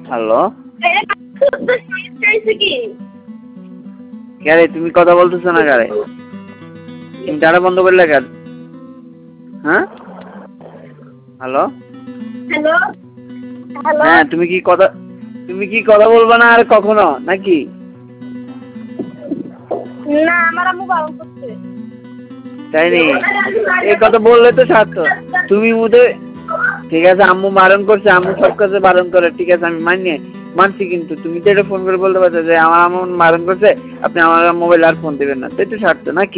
hello কে রে তুমি কথা বলতেছো না কারে তুমি ডাটা বন্ধ করলে কেন হ্যাঁ হ্যালো হ্যালো হ্যালো হ্যাঁ তুমি কি কথা বলবা না আর কখনো নাকি না আমার আম্মু বারণ করছে তাই নি এই কথা বললে তো সার্থক তুমি মুদে ঠিক আছে আম্মু বারণ করছে আম্মু সব কাজে বারণ করে ঠিক আছে আমি মানছি কিন্তু তুমি তো এটা ফোন করে বলতে পারছো যে আমার আম্মু বারণ করছে আপনি আমার মোবাইল আর ফোন দিবেন না তো একটু সারতো নাকি